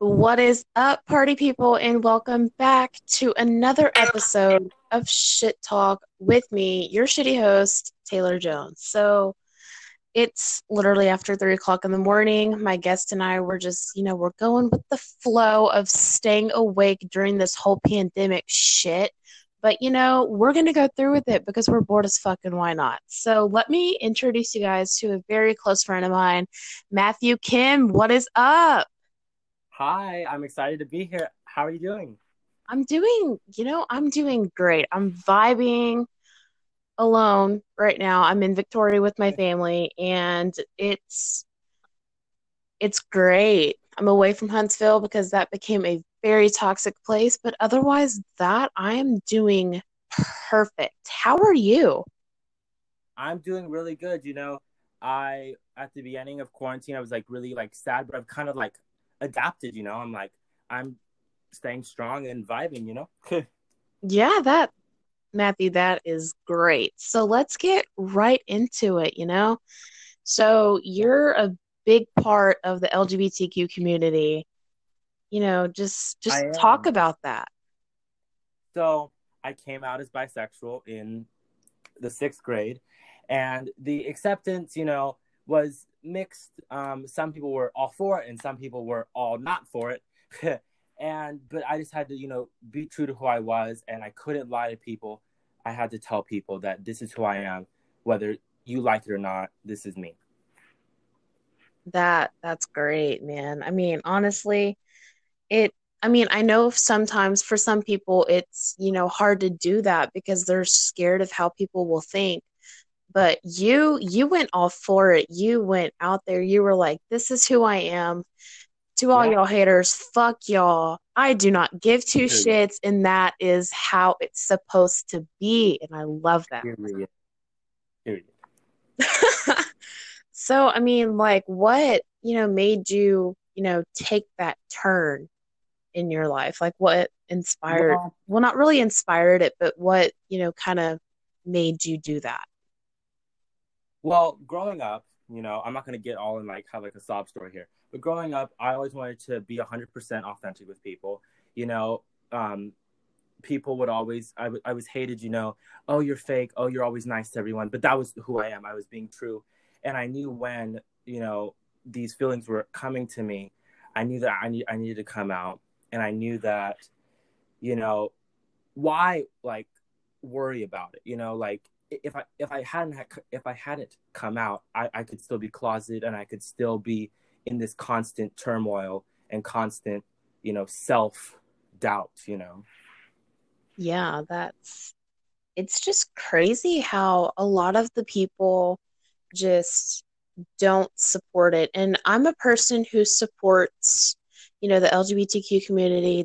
What is up, party people, and welcome back to another episode of Shit Talk with me, your shitty host, Taylor Jones. It's literally after 3 o'clock in the morning. My guest and I were just, we're going with the flow of staying awake during this whole pandemic shit. But, we're going to go through with it because we're bored as fuck and why not? So let me introduce you guys to a very close friend of mine, Matthew Kim. What is up? Hi, I'm excited to be here. How are you doing? I'm doing great. I'm vibing alone right now. I'm in Victoria with my family and it's great. I'm away from Huntsville because that became a very toxic place, but otherwise that I am doing perfect. How are you? I'm doing really good. I at the beginning of quarantine, I was like really like sad, but I've kind of like adapted. I'm staying strong and vibing. Yeah, that Matthew, that is great. So let's get right into it. So Yeah, you're a big part of the LGBTQ community. Just I talk am. about that. So I came out as bisexual in the sixth grade, and the acceptance, was mixed. Some people were all for it, and some people were all not for it. But I just had to, be true to who I was, and I couldn't lie to people. I had to tell people that this is who I am, whether you like it or not. This is me. That's great, man. I mean, honestly, it I mean, I know sometimes for some people it's, hard to do that because they're scared of how people will think. But you went all for it. You went out there. You were like, this is who I am. To all Yeah. y'all haters, fuck y'all. I do not give two Period. shits, and that is how it's supposed to be. And I love that. Period. Period. So, I mean, like, what, made you, take that turn in your life? Like, what inspired, Well, well, not really inspired it, but what, kind of made you do that? Well, growing up, I'm not gonna get all in like have like a sob story here, but growing up, I always wanted to be 100% authentic with people. You know, um, People would always I was hated. Oh, you're fake. Oh, you're always nice to everyone. But that was who I am. I was being true, and I knew when these feelings were coming to me, I knew that I needed to come out, and I knew that you know why like worry about it. Like if I hadn't come out, I could still be closeted, and I could still be in this constant turmoil and constant self doubt. Yeah, it's just crazy how a lot of the people just don't support it. And I'm a person who supports, the LGBTQ community.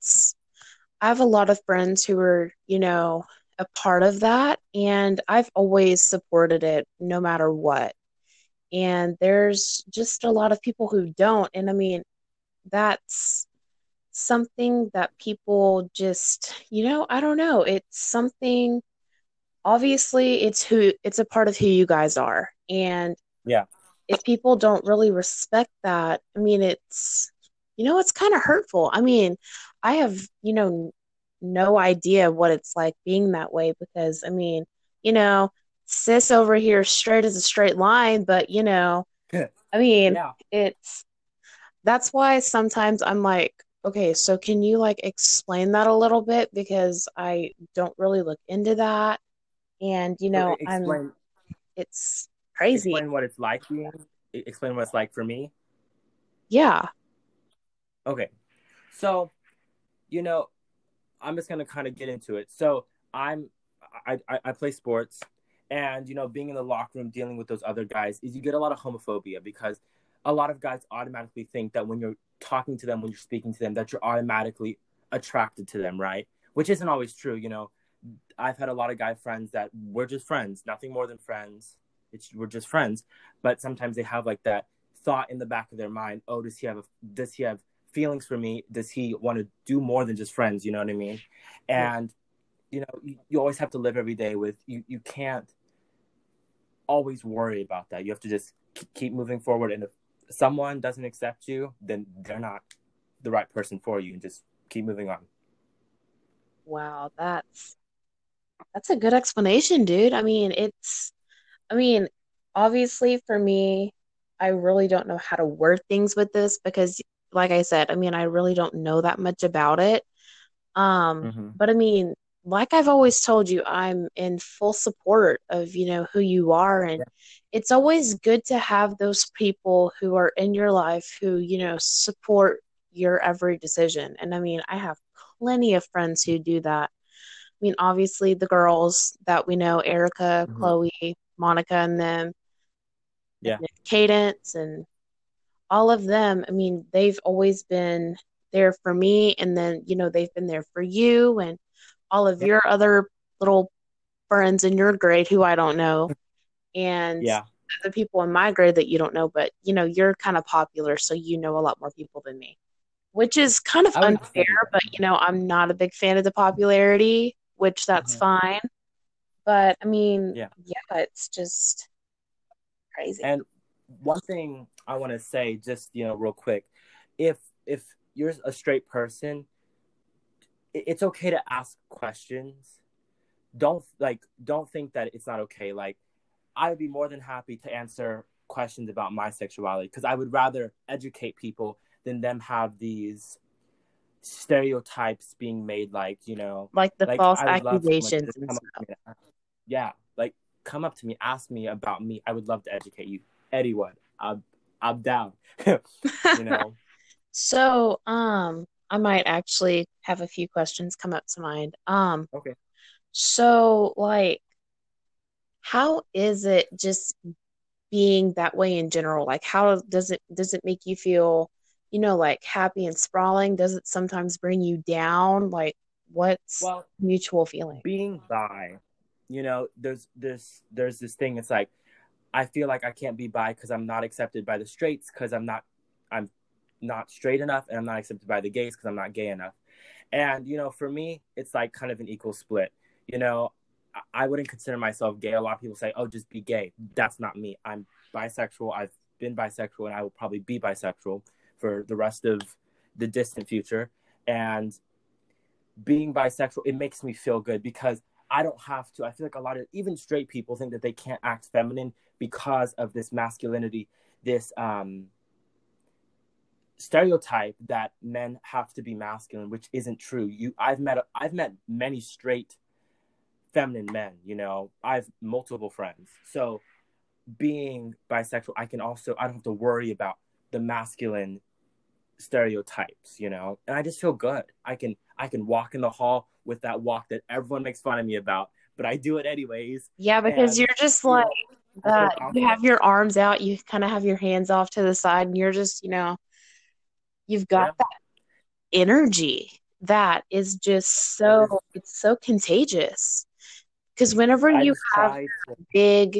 I have a lot of friends who are, a part of that, and I've always supported it no matter what. And there's just a lot of people who don't. And I mean, that's something that people just, I don't know. It's something, obviously, it's a part of who you guys are. And Yeah. if people don't really respect that, I mean, it's kind of hurtful. I mean, I have, no idea what it's like being that way because, I mean, you know, cis over here straight as a straight line, but, I mean, Yeah. it's that's why sometimes I'm like, okay, so can you like explain that a little bit because I don't really look into that and, So it's crazy. explain what it's like explain what it's like for me. Yeah. Okay. So, you know, I'm just gonna kind of get into it. So I'm I play sports, and being in the locker room dealing with those other guys is you get a lot of homophobia because a lot of guys automatically think that when you're talking to them, when you're speaking to them, that you're automatically attracted to them, right? Which isn't always true. I've had a lot of guy friends that we're just friends, nothing more than friends. We're just friends, but sometimes they have like that thought in the back of their mind. Oh, does he have feelings for me? Does he want to do more than just friends? You know what I mean? Yeah. And you always have to live every day with you. You can't always worry about that. You have to just keep moving forward. And if someone doesn't accept you, then the right person for you and just keep moving on. Wow, that's a good explanation, dude. I mean, obviously for me, I really don't know how to word things with this because, like I said, I mean, I really don't know that much about it. Mm-hmm. But I mean, like I've always told you, I'm in full support of, who you are. And Yeah. it's always good to have those people who are in your life who, support your every decision. And I mean, I have plenty of friends who do that. I mean, obviously the girls that we know, Erica, Mm-hmm. Chloe, Monica, and them, and Yeah. then Cadence, and all of them. I mean, they've always been there for me, and then they've been there for you and all of Yeah. your other little friends in your grade who I don't know, and Yeah. the people in my grade that you don't know, but you're kind of popular, so you know a lot more people than me, which is kind of I wouldn't unfair, say that. but I'm not a big fan of the popularity, which that's Mhm. fine. But I mean, Yeah. yeah, it's just crazy. And one thing I want to say, just real quick, if you're a straight person, it's okay to ask questions. Don't think that it's not okay. Like, I would be more than happy to answer questions about my sexuality because I would rather educate people than them have these stereotypes being made. Like the Like false I would love someone to accusations just and come up to stuff. me. Yeah, like come up to me, ask me about me. I would love to educate you. Anyone, I'm down. you know. So, I might actually have a few questions come up to mind. Okay. So like, how is it just being that way in general? Like, how does it make you feel, like happy and sprawling? Does it sometimes bring you down? Like, what's Well, mutual feeling? being bi, there's this thing. It's like I feel like I can't be bi because I'm not accepted by the straights because I'm not straight enough, and I'm not accepted by the gays because I'm not gay enough. And for me, it's like kind of an equal split. You know, I wouldn't consider myself gay. A lot of people say, "Oh, just be gay." That's not me. I'm bisexual. I've been bisexual, and I will probably be bisexual for the rest of the distant future. And being bisexual, it makes me feel good because I don't have to. I feel like a lot of even straight people think that they can't act feminine because of this masculinity, this stereotype that men have to be masculine, which isn't true. I've met many straight feminine men. I've multiple friends. So being bisexual, I don't have to worry about the masculine stereotypes, and I just feel good. I can walk in the hall with that walk that everyone makes fun of me about, but I do it anyways, Yeah, because and you're just you like know I feel that. You confident. have your arms out, you kind of have your hands off to the side, and you're just, you've got Yeah, that energy that is just I just it's so contagious. Because whenever I you just have try to. big,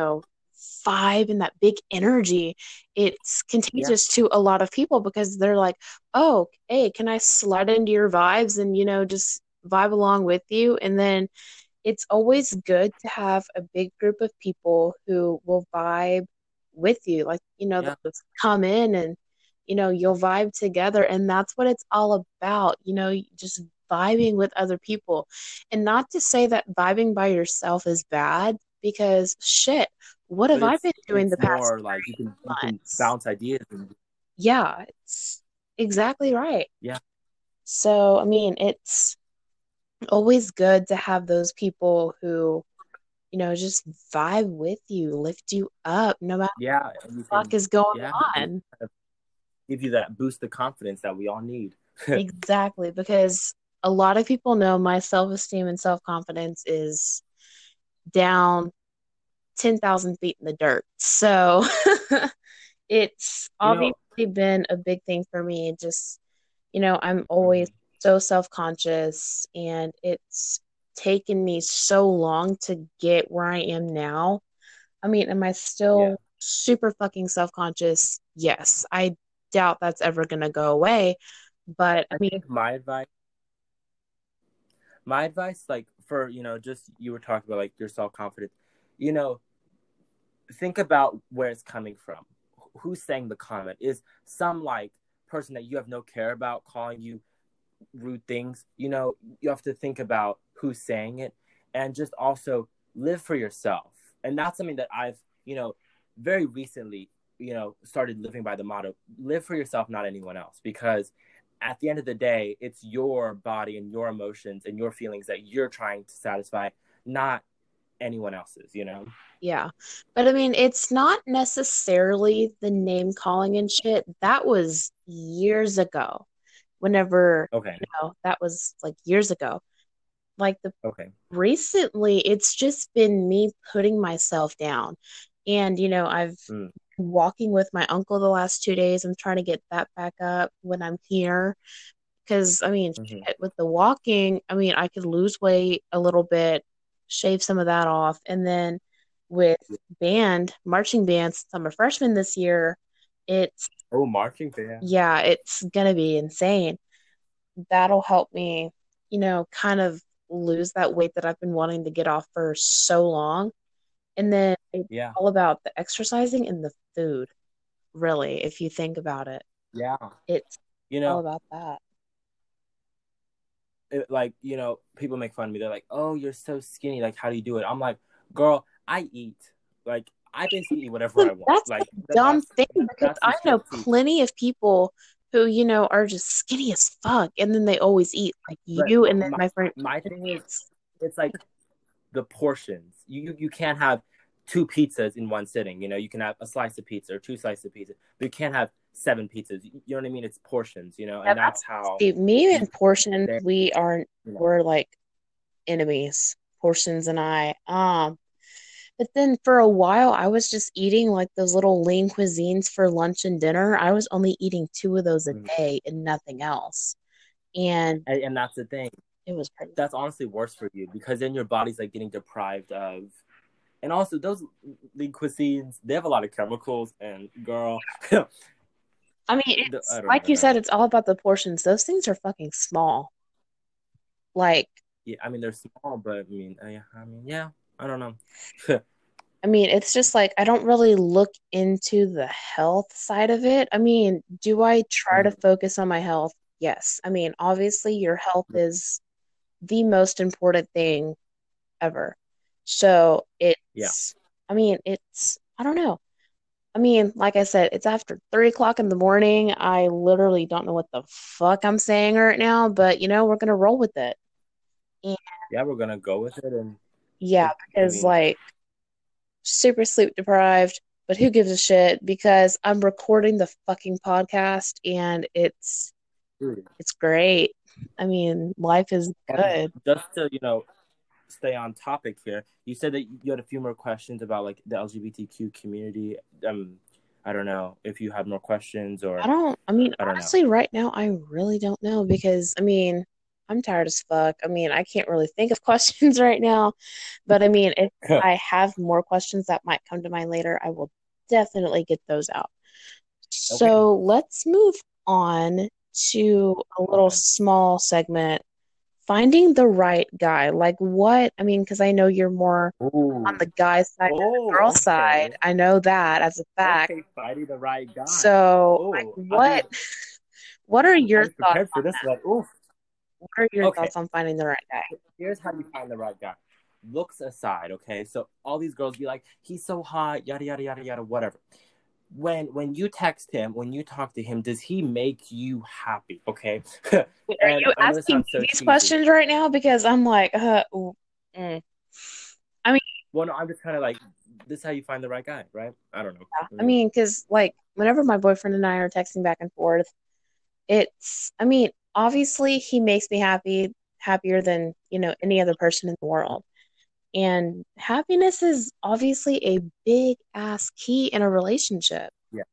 vibe and that big energy, it's Yeah, contagious to a lot of people because they're like, oh, hey, can I slide into your vibes and, just vibe along with you? And then it's always good to have a big group of people who will vibe with you. Like, they'll yeah, just come in and, you'll vibe together. And that's what it's all about, just vibing with other people. And not to say that vibing by yourself is bad, because shit, what have but I it's been doing the it's past more like you can months? bounce ideas and Yeah, it's exactly right. yeah, So, I mean, it's always good to have those people who just vibe with you, lift you up, no matter yeah, and you what the fuck can is going yeah, and on. kind of give you that boost of confidence that we all need. Exactly, because a lot of people know my self-esteem and self-confidence is down 10,000 feet in the dirt. So it's you know, obviously been a big thing for me. Just, I'm always mhm, so self-conscious, and it's taken me so long to get where I am now. I mean, am I yeah. still super fucking self-conscious? Yes. I doubt that's ever gonna go away. But I I mean, think my advice, like for just you were talking about like your self confidence, you know, think about where it's coming from. Who's saying the comment? Is some like person that you have no care about calling you rude things, you know, you have to think about who's saying it, and just also live for yourself. And that's something that I've, you know, very recently, you know, started living by the motto: live for yourself, not anyone else. Because at the end of the day, it's your body and your emotions and your feelings that you're trying to satisfy, not anyone else's, you know? Yeah. But I mean, it's not necessarily the name calling and shit. That was years ago. Whenever, Okay. that was like years ago. Like the Okay. recently, it's just been me putting myself down. And, I've Mm. been walking with my uncle the last 2 days. I'm trying to get that back up when I'm here. Because, I mean, Mm-hmm. shit, with the walking, I mean, I could lose weight a little bit, shave some of that off. And then with marching band, since I'm a freshman this year, it's, Oh, marching band. yeah, it's going to be insane. That'll help me, kind of lose that weight that I've been wanting to get off for so long. And then it's Yeah. all about the exercising and the food, really, if you think about it. Yeah. It's You all know, about that. like, you know, people make fun of me. They're like, "Oh, you're so skinny. Like, how do you do it?" I'm like, "Girl, I eat. Like, I basically eat whatever I want. That's Like, the dumb thing because that's the I know shit tea." plenty of people who, are just skinny as fuck and then they always eat like But you and then my friend. my thing is, it's like the portions. You can't have two pizzas in one sitting. You know, you can have a slice of pizza or two slices of pizza, but you can't have seven pizzas. You know what I mean? It's portions. You know, Yeah, and that's how see, me you and portions, there. we aren't, You know. we're like enemies, portions and I. But then for a while, I was just eating like those little lean cuisines for lunch and dinner. I was only eating two of those a Mhm. day and nothing else. And And that's the thing. it was crazy. That's honestly worse for you because then your body's like getting deprived of. And also, those lean cuisines, they have a lot of chemicals. And girl, I mean, I it's don't like even you said, know. it's all about the portions. Those things are fucking small. Like, Yeah, I mean they're small, but yeah, I don't know. I mean, it's just like I don't really look into the health side of it. I mean, do I try to Mhm. focus on my health? Yes. I mean, obviously, your health is the most important thing ever. So Yeah, I mean, I don't know. I mean, like I said, it's after 3 o'clock in the morning. I literally don't know what the fuck I'm saying right now, but we're gonna roll with it. And yeah, we're gonna go with it, and yeah, I because mean, like super sleep deprived, but who gives a shit? Because I'm recording the fucking podcast and dude, it's great. I mean, life is and good. just to stay on topic here, you said that you had a few more questions about like the LGBTQ community. I don't know if you had more questions or I mean, I don't know. honestly, right now, I really don't know because, I mean, I'm tired as fuck. I mean, I can't really think of questions right now, but I mean, if I have more questions that might come to mind later, I will definitely get those out. Okay, So let's move on to a little okay. small segment, finding the right guy. Like what? I mean, because I know you're more on Ooh, the guy side than the girl oh, side. okay, I know that as a fact. okay. Finding the right guy. So, like, Oh, I what mean, what are I your was thoughts prepared for on this that? one. Ooh, What are your okay. thoughts on finding the right guy? Here's how you find the right guy. Looks aside, okay? So all these girls be like, he's so hot, yada yada yada yada, whatever. When you text him, when you talk to him, does he make you happy? Okay. Wait, are And you I know this asking sounds me so these cheesy. questions right now? Because I'm like, ooh, mm. I mean, Well, no, I'm just kind of like, this is how you find the right guy, right? I don't know. yeah. I mean, because like whenever my boyfriend and I are texting back and forth, I mean, obviously he makes me happy, happier than, any other person in the world. And happiness is obviously a big ass key in a relationship. Yeah.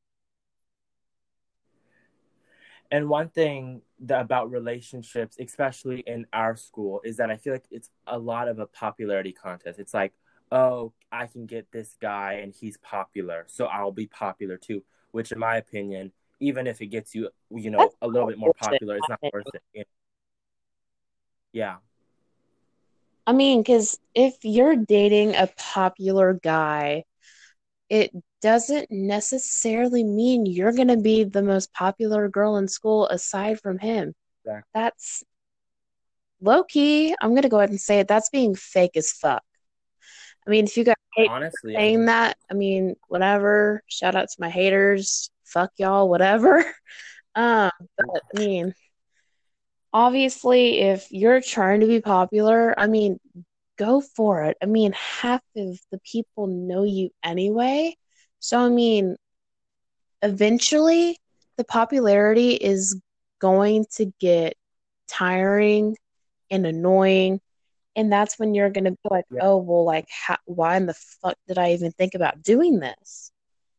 And one thing about relationships, especially in our school, is that I feel like it's a lot of a popularity contest. It's like, oh, I can get this guy and he's popular, so I'll be popular too. Which, in my opinion, even if it gets you, That's a little all bit more bullshit, popular, in it's not my worth opinion. it. Yeah. I mean, because if you're dating a popular guy, it doesn't necessarily mean you're going to be the most popular girl in school aside from him. Exactly. That's low key. I'm going to go ahead and say it. That's being fake as fuck. I mean, if you guys hate Honestly, I saying mean, that, I mean, whatever. Shout out to my haters. Fuck y'all, whatever. But I mean, obviously, if you're trying to be popular, I mean, go for it. I mean, half of the people know you anyway. So, I mean, eventually the popularity is going to get tiring and annoying. And that's when you're going to be like, yeah, oh, well, like, why in the fuck did I even think about doing this?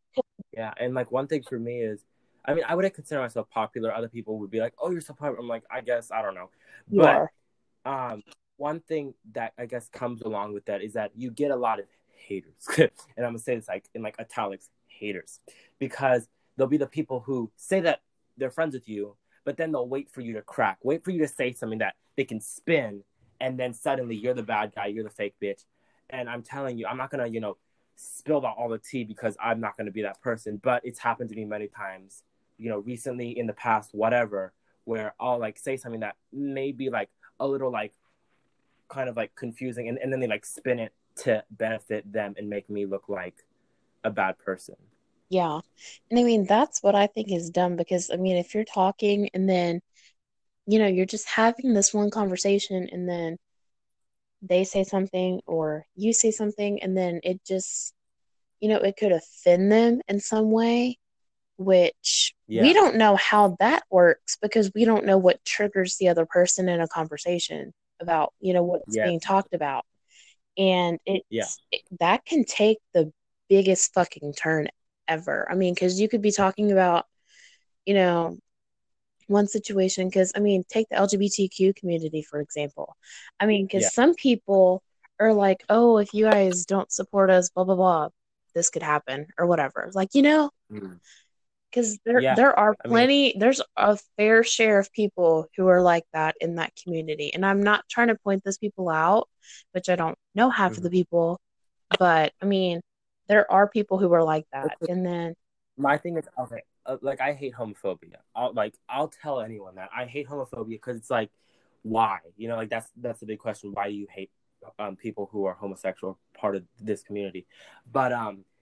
yeah. And like one thing for me is, I mean, I wouldn't consider myself popular. Other people would be like, "Oh, you're so popular." I'm like, I guess I don't know, You but are. um, one thing that I guess comes along with that is that you get a lot of haters, and I'm gonna say this like in like italics, haters, because there'll be the people who say that they're friends with you, but then they'll wait for you to crack, wait for you to say something that they can spin, and then suddenly you're the bad guy, you're the fake bitch, and I'm telling you, I'm not gonna spill out all the tea because I'm not gonna be that person, but it's happened to me many times, recently in the past, whatever, where I'll like say something that may be like a little like kind of like confusing, and then they like spin it to benefit them and make me look like a bad person. Yeah. And I mean, that's what I think is dumb because, I mean, if you're talking and then, you're just having this one conversation and then they say something or you say something and then it just, it could offend them in some way, which we Yeah, don't know how that works because we don't know what triggers the other person in a conversation about, what's yeah, being talked about. And yeah, that can take the biggest fucking turn ever. I mean, because you could be talking about, you know, one situation, because I mean, take the LGBTQ community, for example. I mean, yeah, because some people are like, oh, if you guys don't support us, blah, blah, blah, this could happen or whatever. Like, mm, because there yeah. there are I mean, there's a fair share of people who are like that in that community. And I'm not trying to point those people out, which I don't know half of the mhm. people, but I mean, there are people who are like that. And then, My thing is okay. Like I hate homophobia. I'll tell anyone that I hate homophobia because it's like, why? Like that's the big question. Why do you hate people who are homosexual, part of this community? But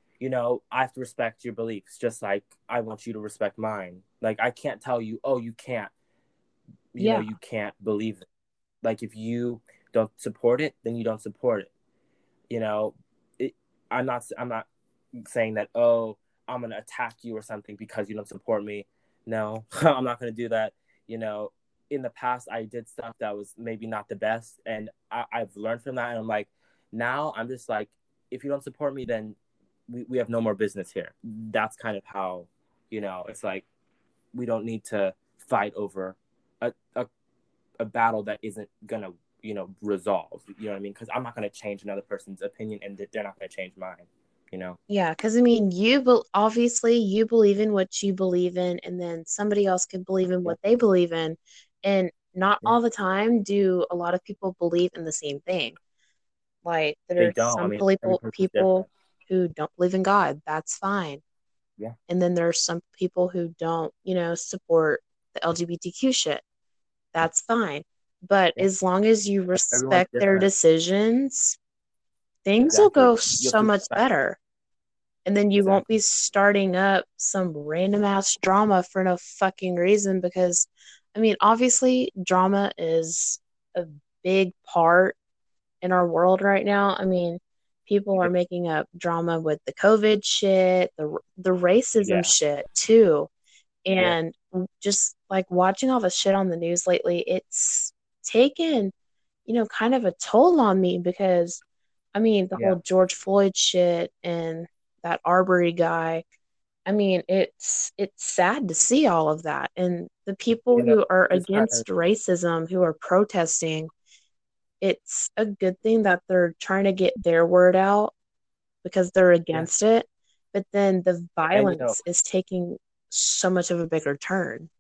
I have to respect your beliefs, just like I want you to respect mine. Like I can't tell you, oh, you can't. yeah, You can't believe it. Like if you don't support it, then you don't support it. You know, it, I'm not saying that, oh, I'm gonna attack you or something because you don't support me. No, I'm not gonna do that. You know, in the past I did stuff that was maybe not the best, and I've learned from that. And I'm like, now I'm just like, if you don't support me, then we have no more business here. That's kind of how, it's like we don't need to fight over a, a, a battle that isn't gonna resolve. You know what I mean? Because I'm not gonna change another person's opinion, and they're not gonna change mine. You know? yeah, because I mean, obviously you believe in what you believe in, and then somebody else could believe in Yeah, what they believe in, and not yeah. all the time do a lot of people believe in the same thing. Like They there's don't. I some mean, every person's people different. who don't believe in God. That's fine. Yeah, And then there's some people who don't, support the LGBTQ shit. That's fine. But yeah. as long as you Everyone's respect their different. decisions, things will Exactly. go You have so to much respect. better. And then you won't be Exactly. starting up some random ass drama for no fucking reason because, I mean, obviously, drama is a big part in our world right now. I mean, people are Yeah. making up drama with the COVID shit, the racism Yeah. shit too. Yeah. And just like watching all the shit on the news lately, it's taken, kind of a toll on me because I mean, the Yeah. whole George Floyd shit and that Arbery guy. I mean, it's sad to see all of that. And the people You know, who are it's kind of against racism, who are protesting, it's a good thing that they're trying to get their word out because they're yeah. against it. But then the And violence is taking so much of a bigger turn.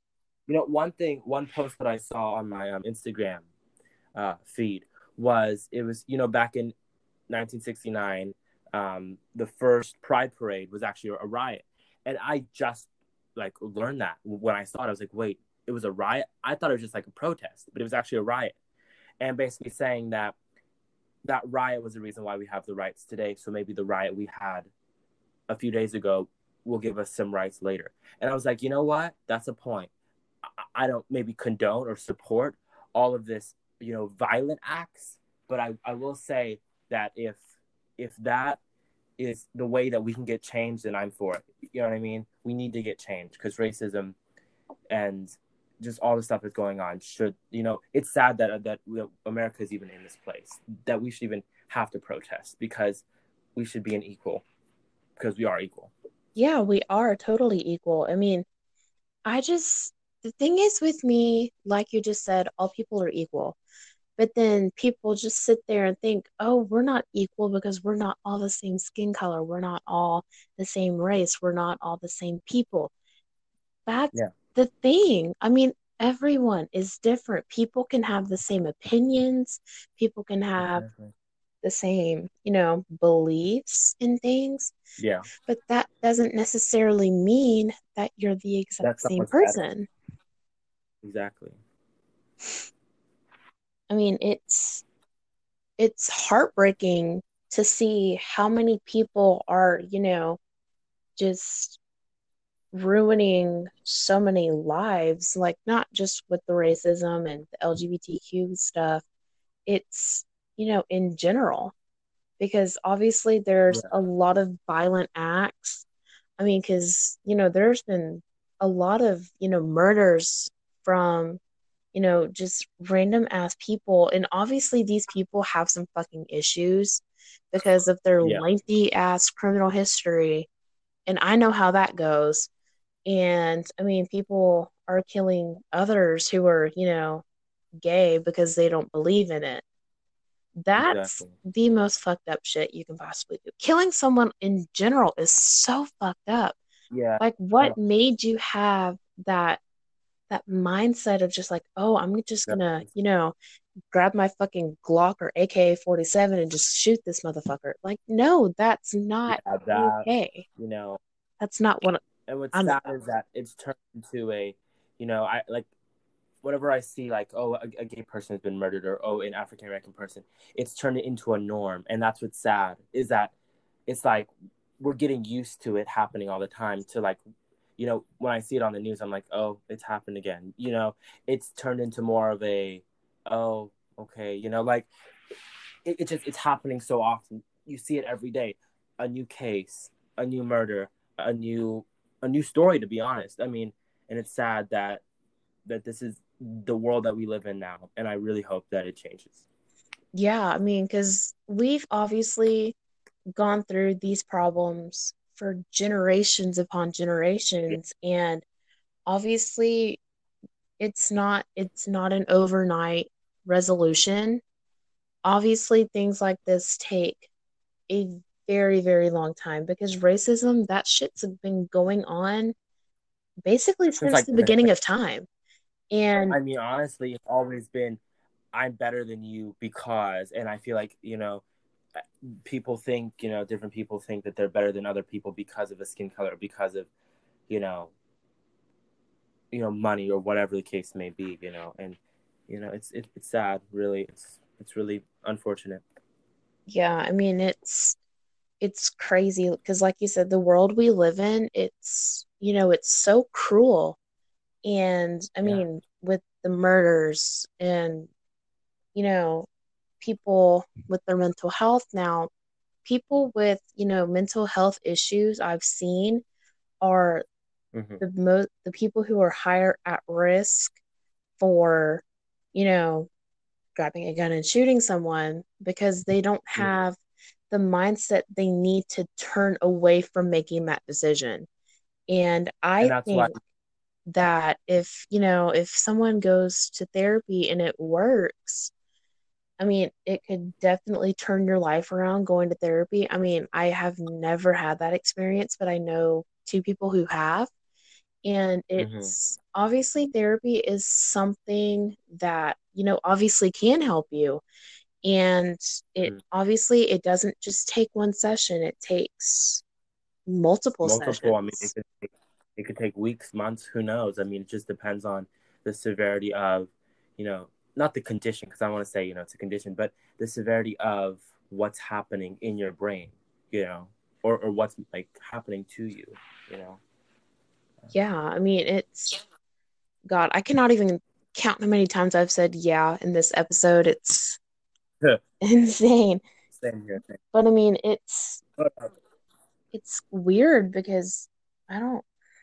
one post that I saw on my Instagram feed was, it was back in 1969. the first Pride parade was actually a riot, and I just like learned that when I saw it. I was like, wait, it was a riot? I thought it was just like a protest, but it was actually a riot, and basically saying that that riot was the reason why we have the rights today. So maybe the riot we had a few days ago will give us some rights later. And I was like, you know what? That's a point. I don't maybe condone or support all of this, violent acts, but I will say that if that is the way that we can get change, then I'm for it. You know what I mean? We need to get change because racism and just all the stuff that's going on should, it's sad that America is even in this place, that we should even have to protest because we should be an equal, because we are equal. Yeah, we are totally equal. I mean, the thing is with me, like you just said, all people are equal. But then people just sit there and think, oh, we're not equal because we're not all the same skin color. We're not all the same race. We're not all the same people. That's Yeah, the thing. I mean, everyone is different. People can have the same opinions. People can have exactly. the same, beliefs in things. Yeah, But that doesn't necessarily mean that you're the exact that's same someone's better. person. Exactly. I mean, it's heartbreaking to see how many people are, just ruining so many lives, like not just with the racism and the LGBTQ stuff. It's, in general, because obviously there's Yeah, a lot of violent acts. I mean, because, there's been a lot of, murders from, just random ass people. And obviously these people have some fucking issues because of their yeah, lengthy ass criminal history. And I know how that goes. And I mean, people are killing others who are, gay because they don't believe in it. That's exactly. the most fucked up shit you can possibly do. Killing someone in general is so fucked up. Yeah, Like, I know. what made you have that mindset of just like, oh, I'm just gonna, Exactly. grab my fucking Glock or AK-47 and just shoot this motherfucker? Like, no, that's not Yeah, that, okay. you know, That's not what and what's I'm sad about. is that it's turned into I like, whenever I see like, oh, a gay person has been murdered, or oh, an African American person, it's turned into a norm, and that's what's sad is that it's like we're getting used to it happening all the time. To like, when I see it on the news, I'm like, oh, it's happened again. It's turned into more of a, oh, okay, like it's happening so often. You see it every day, a new case, a new murder, a new story. To be honest, I mean, and it's sad that this is the world that we live in now, and I really hope that it changes. Yeah, I mean, because we've obviously gone through these problems for generations upon Yeah. generations, and obviously it's not an overnight resolution. Obviously, things like this take a very, very long time because racism, that shit's been going on basically Since since like the beginning of time. And I mean, honestly, it's always been I'm better than you because, and I feel like people think, different people think that they're better than other people because of a skin color, because of you know money or whatever the case may be, and it's sad, really. It's really unfortunate. yeah, I mean it's crazy because like you said, the world we live in, it's so cruel. And I Yeah. mean, with the murders and, you know, people with their mental health now, people with, mental health issues I've seen are Hmm. the people who are higher at risk for, you know, grabbing a gun and shooting someone because they don't Yeah. have the mindset they need to turn away from making that decision. And And I that's why. think that if someone goes to therapy and it works, I mean, it could definitely turn your life around going to therapy. I mean, I have never had that experience, but I know two people who have. And Hmm. it's obviously therapy is something that, obviously can help you. And it Mhm. obviously it doesn't just take one session, it takes multiple Multiple. I mean, sessions. it could take weeks, months. Who knows? I mean, it just depends on the severity of, you know, not the condition, because I want to say, it's a condition, but the severity of what's happening in your brain, or what's like happening to you, you know. Yeah, I mean, it's God, I cannot even count how many times I've said yeah in this episode. It's insane. Same here. Same. But I mean, it's weird because I don't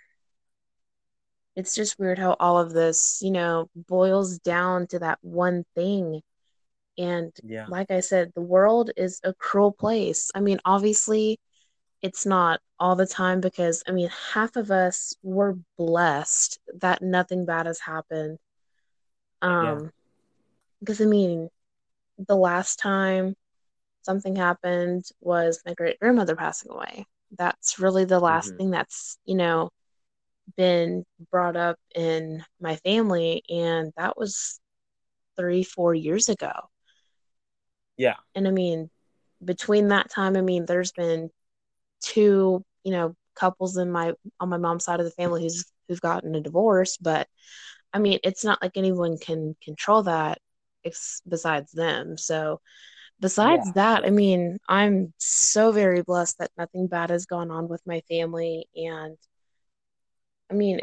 it's just weird how all of this, boils down to that one thing. And Yeah. like I said, the world is a cruel place. I mean, obviously, it's not all the time because, I mean, half of us were blessed that nothing bad has happened. Yeah. Um, because I mean, the last time something happened was my great grandmother passing away. That's really the last Hmm. thing that's, been brought up in my family. And that was 3, 4 years ago. Yeah. And I mean, between that time, I mean, there's been two, couples on my mom's side of the family who've gotten a divorce, but I mean, it's not like anyone can control that besides them. So, Yeah. besides that, I mean, I'm so very blessed that nothing bad has gone on with my family, and I mean,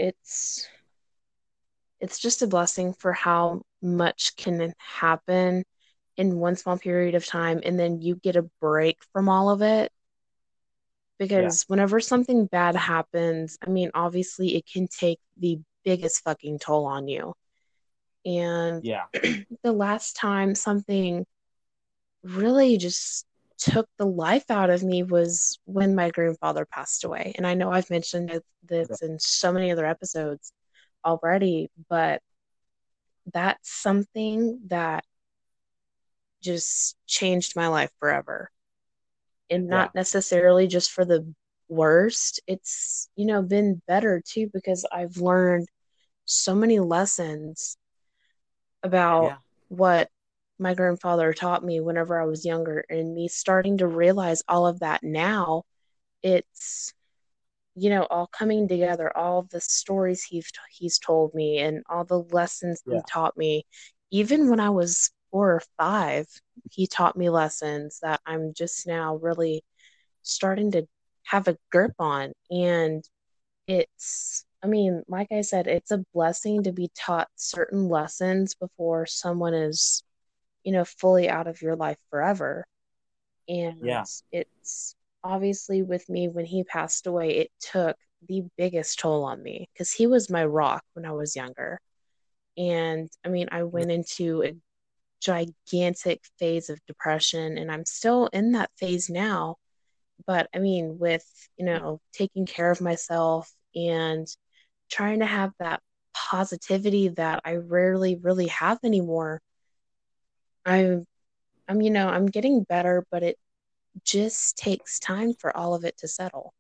it's just a blessing for how much can happen in one small period of time, and then you get a break from all of it. Yeah. Because whenever something bad happens, I mean, obviously it can take the biggest fucking toll on you. And Yeah. the last time something really just took the life out of me was when my grandfather passed away. And I know I've mentioned this in so many other episodes already, but that's something that just changed my life forever. And Yeah. not necessarily just for the worst. It's, been better too because I've learned so many lessons about Yeah. what my grandfather taught me whenever I was younger, and me starting to realize all of that now. It's, all coming together, all of the stories he's told me and all the lessons he Yeah. taught me. Even when I was 4 or 5, he taught me lessons that I'm just now really starting to have a grip on. And I mean, like I said, it's a blessing to be taught certain lessons before someone is, fully out of your life forever. And Yeah. it's obviously with me when he passed away, it took the biggest toll on me because he was my rock when I was younger. And I mean, I Yeah. went into a gigantic phase of depression, and I'm still in that phase now. But I mean, with, taking care of myself and trying to have that positivity that I rarely really have anymore, I'm, I'm getting better, but it just takes time for all of it to settle.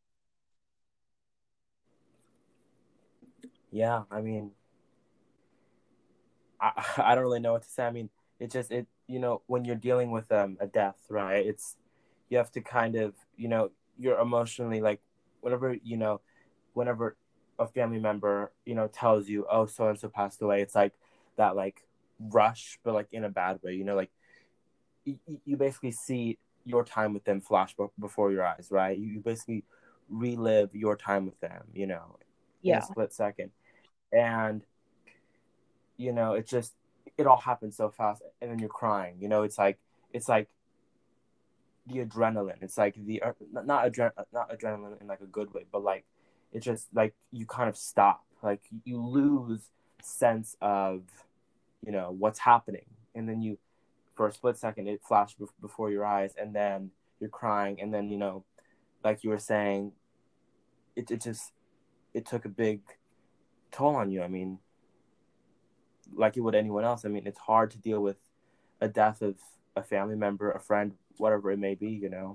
Yeah. I mean, I don't really know what to say. I mean, when you're dealing with a death, right? You have to kind of, you're emotionally like, whenever, whenever a family member, tells you, oh, so and so passed away, it's like that, like, rush, but like in a bad way, like you basically see your time with them flash before your eyes, right? You basically relive your time with them, in a Yeah. split second. And it just, it all happens so fast, and then you're crying. It's like the adrenaline. It's like the not adrenaline in like a good way, but like it's just like you kind of stop, like you lose sense of what's happening, and then you, for a split second, it flashed before your eyes, and then you're crying, and then like you were saying, it just, it took a big toll on you. I mean, like it would anyone else. I mean, it's hard to deal with a death of a family member, a friend, whatever it may be.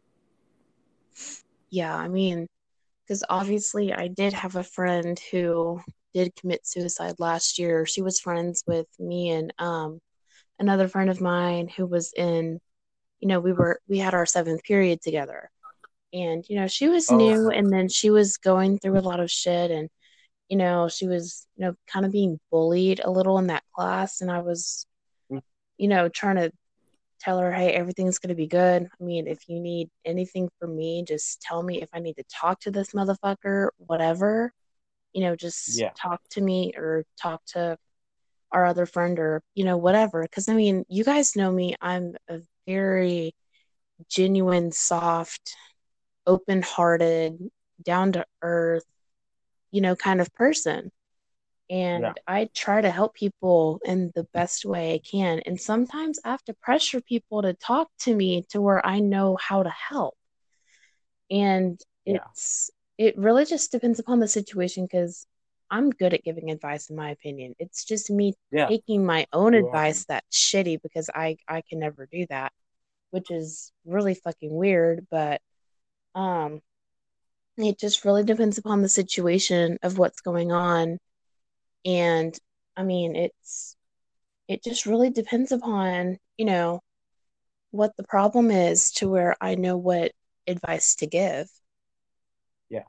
Yeah. I mean, because obviously I did have a friend who did commit suicide last year. She was friends with me and another friend of mine who was in, we had our seventh period together. And, she was Oh, new and then she was going through a lot of shit and, she was, kind of being bullied a little in that class. And I was, trying to tell her, hey, everything's going to be good. I mean, if you need anything from me, just tell me if I need to talk to this motherfucker, whatever, just yeah, talk to me or talk to our other friend or, whatever. Because, I mean, you guys know me. I'm a very genuine, soft, open hearted, down to earth, kind of person. yeah, And I try to help people in the best way I can. And sometimes I have to pressure people to talk to me to where I know how to help. And yeah, it really just depends upon the situation because I'm good at giving advice in my opinion. It's just me yeah. taking my own You're welcome. advice that's shitty because I can never do that, which is really fucking weird, but um it just really depends upon the situation of what's going on. And I mean, it just really depends upon, what the problem is to where I know what advice to give. Yeah.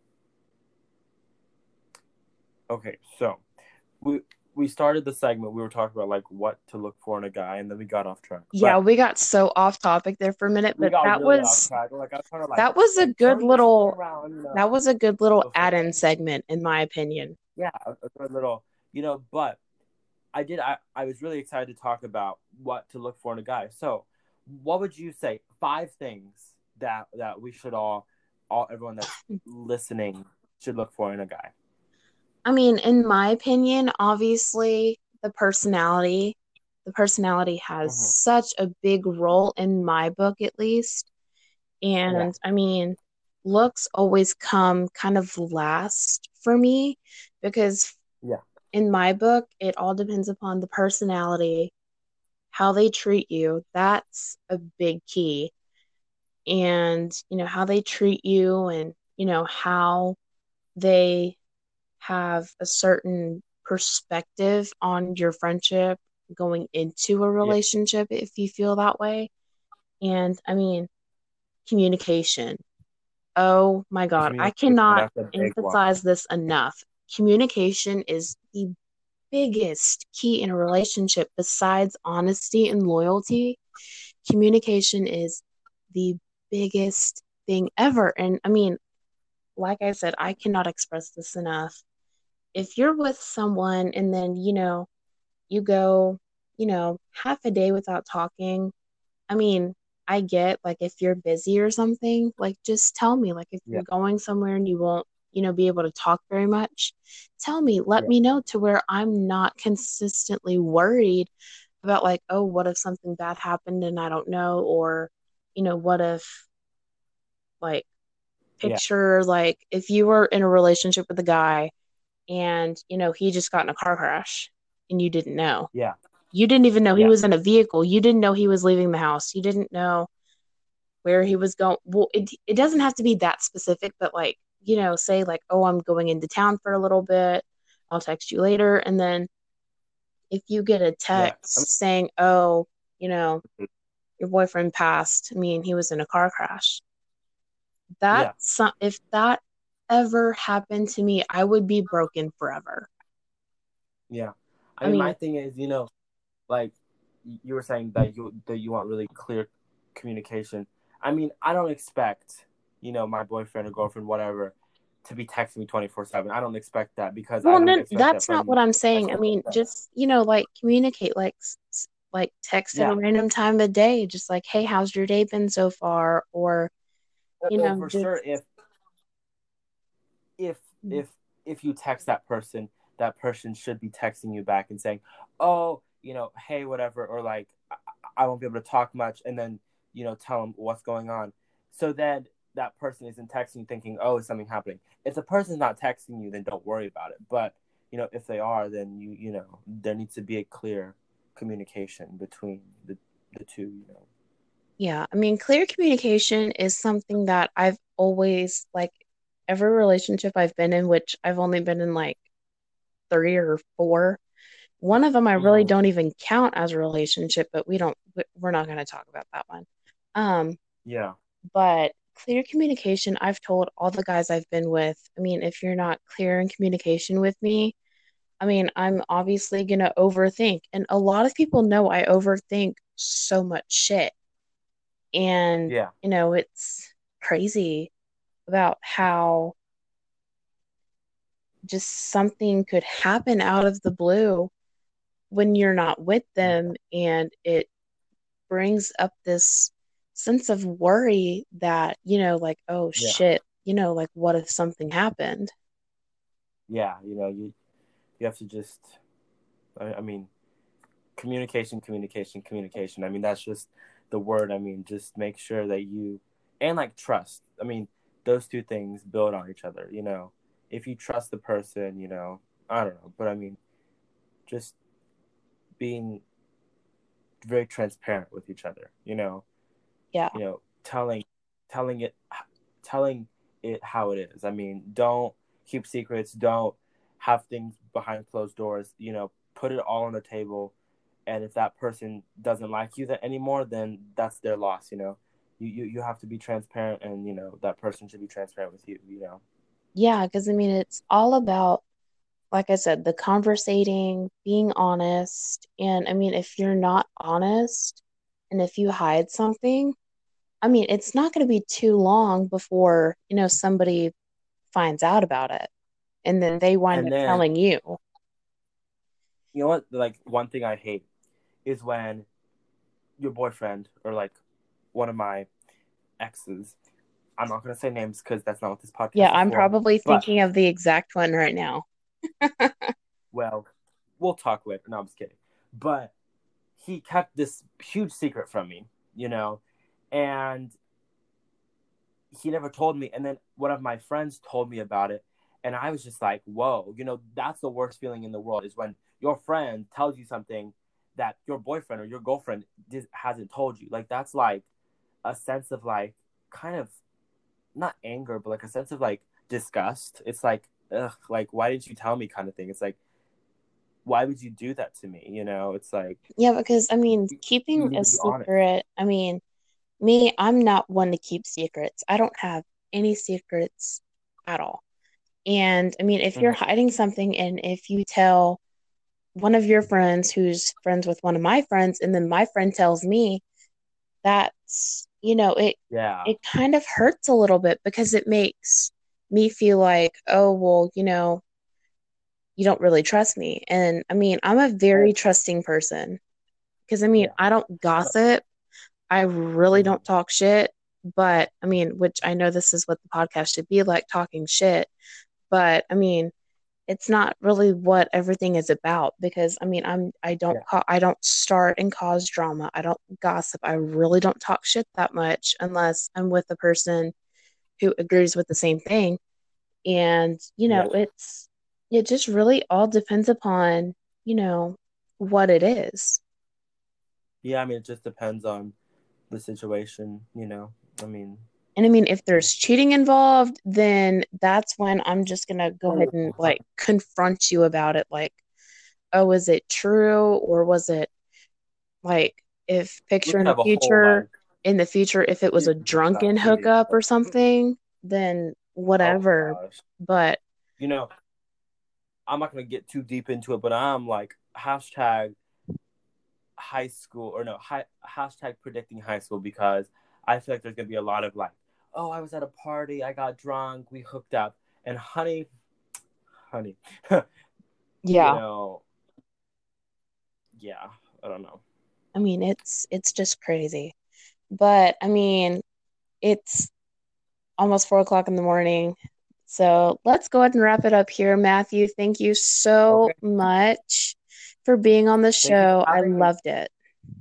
Okay, so we we started the segment. We were talking about like what to look for in a guy, and then we got off track. Yeah, But we got so off topic there for a minute, we but got really off track. Like I was trying to that was a good turn the shit little around, that was a good little before add-in segment in my opinion. yeah, a good little, But I was really excited to talk about what to look for in a guy. So, what would you say? 5 things that we should all everyone that's listening should look for in a guy. I mean, in my opinion, obviously the personality has Mm-hmm. such a big role in my book at least. Yeah, And I mean, looks always come kind of last for me because yeah, in my book, it all depends upon the personality, how they treat you. That's a big key. And, how they treat you and, how they have a certain perspective on your friendship going into a yeah. relationship if you feel that way. And I mean, communication. Oh my God, I Communication. cannot That's a big one. emphasize this enough. Communication is the biggest key in a relationship besides honesty and loyalty. Communication is the biggest thing ever. And I mean, like I said, I cannot express this enough. If you're with someone and then, you go, half a day without talking, I mean, I get like if you're busy or something, like just tell me. Like if Yeah, you're going somewhere and you won't, be able to talk very much, tell me, let yeah, me know to where I'm not consistently worried about like, oh, what if something bad happened and I don't know? Or, what if like yeah, picture like if you were in a relationship with a guy and, he just got in a car crash and you didn't know. yeah, You didn't even know he yeah, was in a vehicle. You didn't know he was leaving the house. You didn't know where he was going. Well, it doesn't have to be that specific, but like, say like, oh, I'm going into town for a little bit. I'll text you later. And then if you get a yeah. text saying, oh, you know, your boyfriend passed, I mean, he was in a car crash. Yeah, If that ever happened to me, I would be broken forever. yeah. I I mean, my mean, thing is, like you were saying that you want really clear communication. I mean, I don't expect my boyfriend or girlfriend, whatever, to be texting me 24/7. I don't expect that because I well, don't no, expect that that's not from what I'm my saying. I mean, significant other. just, like communicate, like, like text at a Yeah, random time of day, just like, hey, how's your day been so far? Or, for sure. just, If if if you text that person should be texting you back and saying, "Oh, hey, whatever," or like, I won't be able to talk much," and then tell them what's going on. So then that person isn't texting you thinking, "Oh, is something happening?" If the person's not texting you, then don't worry about it. But if they are, then there needs to be a clear communication between the two. yeah, I mean, clear communication is something that I've always, like, every relationship I've been in, which I've only been in like three or four, One of them I really Hmm. don't even count as a relationship, but we're not going to talk about that one. Um, Yeah. but clear communication, I've told all the guys I've been with, I mean, if you're not clear in communication with me, I mean, I'm obviously going to overthink. And a lot of people know I overthink so much shit. And, Yeah. it's crazy about how just something could happen out of the blue when you're not with them. And it brings up this sense of worry that, like, oh Yeah. shit, like what if something happened? Yeah. You have to just. I mean, communication. I mean, that's just the word. I mean, just make sure that you and like trust. I mean, those two things build on each other. If you trust the person, I don't know, but I mean, just being very transparent with each other. Yeah. You know, telling it, telling it how it is. I mean, don't keep secrets. Don't have things behind closed doors. Put it all on the table. And if that person doesn't like you anymore, then that's their loss. You have to be transparent, and that person should be transparent with you. Yeah, because I mean, it's all about, like I said, the conversating, being honest. And I mean, if you're not honest and if you hide something, I mean, it's not going to be too long before, somebody finds out about it and then they wind And up then telling you. you know what? Like, one thing I hate is when your boyfriend or like one of my exes. I'm not gonna say names because that's not what this Yeah, podcast is I'm for. probably But thinking of the exact one right now. well, we'll talk later. No, I'm just kidding. But he kept this huge secret from me, and he never told me. And then one of my friends told me about it, and I was just like, whoa, that's the worst feeling in the world is when your friend tells you something that your boyfriend or your girlfriend hasn't told you. Like, that's like a sense of like kind of not anger, but like a sense of like disgust. It's like, ugh, like, why didn't you tell me, kind of thing. It's like, why would you do that to me? It's like, Yeah, because I mean, you keeping need a to be honest. secret, I mean, me, I'm not one to keep secrets. I don't have any secrets at all. And I mean, if you're Mm-hmm. hiding something and if you tell one of your friends who's friends with one of my friends, and then my friend tells me, that's, Yeah. it kind of hurts a little bit because it makes me feel like, oh, well, you don't really trust me. And I mean, I'm a very Oh, trusting person because I mean, yeah. I don't gossip. I really Mm-hmm. don't talk shit, but I mean, which I know this is what the podcast should be like, talking shit. But I mean, it's not really what everything is about because I mean, Yeah. I don't start and cause drama. I don't gossip. I really don't talk shit that much unless I'm with a person who agrees with the same thing. And, Yeah. it just really all depends upon, what it is. Yeah. I mean, it just depends on the situation. I mean, And I mean, if there's cheating involved, then that's when I'm just gonna go ahead oh, and like confront you about it. Like, oh, is it true? Or was it like, if we picture could have a whole like in the future, if it was a series about drunken cheating. hookup or something, then Oh my whatever. gosh. But You know, I'm not gonna get too deep into it, but I'm like hashtag high school or no hashtag predicting high school because I feel like there's gonna be a lot of like, oh, I was at a party, I got drunk, we hooked up, and honey, you yeah, know, yeah, I don't know. I mean, it's just crazy. But I mean, it's almost 4 o'clock in the morning. So let's go ahead and wrap it up here. Matthew, thank you so Okay, much for being on the thank you for show. I having me. loved it.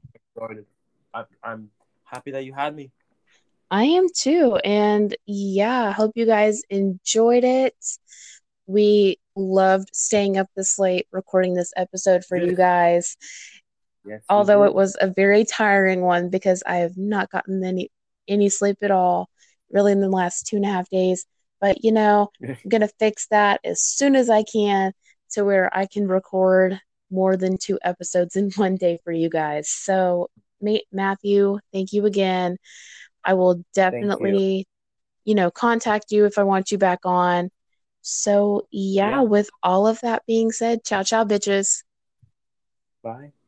I'm happy that you had me. I am too. And yeah, I hope you guys enjoyed it. We loved staying up this late recording this episode for you guys, Yes, we although it did. was a very tiring one because I have not gotten any sleep at all really in the last 2.5 days. But I'm gonna fix that as soon as I can to where I can record more than 2 episodes in one day for you guys. So, Matthew, thank you again. I will Thank you. definitely, contact you if I want you back on. So, yeah, Yeah. with all of that being said, ciao, ciao, bitches. Bye.